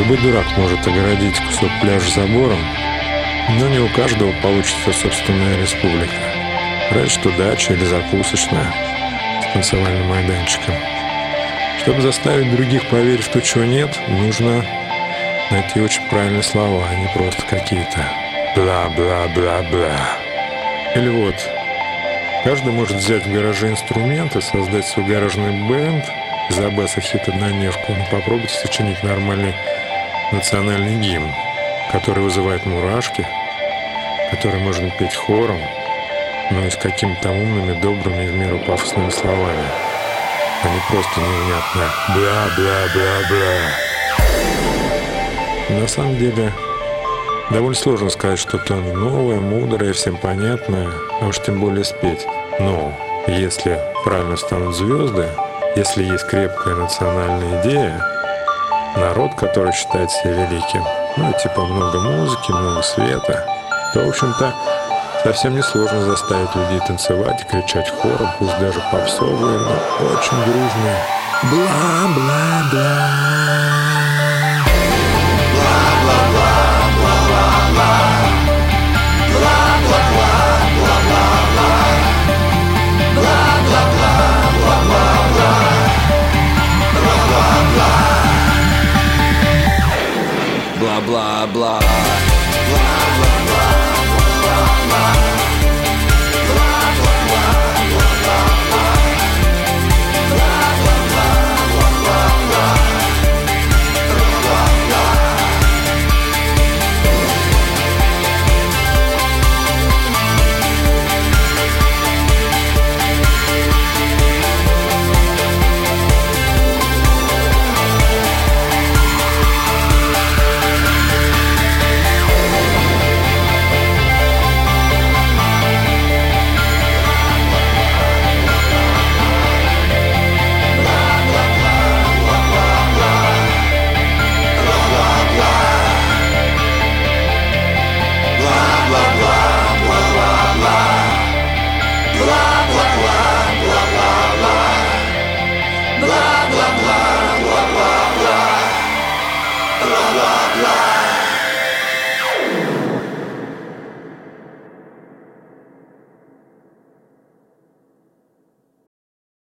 Любой дурак может огородить кусок пляжа забором, но не у каждого получится собственная республика. Разве что дача или закусочная с танцевальным майданчиком. Чтобы заставить других поверить в то, чего нет, нужно найти очень правильные слова, а не просто какие-то бла-бла-бла-бла. Или вот, каждый может взять в гараже инструменты, создать свой гаражный бэнд, за баса хит однодневку, но попробуйте сочинить нормальный национальный гимн, который вызывает мурашки, который можно петь хором, но и с какими-то умными, добрыми и в меру пафосными словами, а не просто невнятное бла-бла-бла-бла. На самом деле, довольно сложно сказать что-то новое, мудрое, всем понятное, а уж тем более спеть. Но если правильно встанут звезды, если есть крепкая национальная идея, народ, который считает себя великим, ну, типа много музыки, много света, то, в общем-то, совсем несложно заставить людей танцевать и кричать хором, пусть даже попсовые, но очень дружные. Бла-бла-бла. Blah blah blah.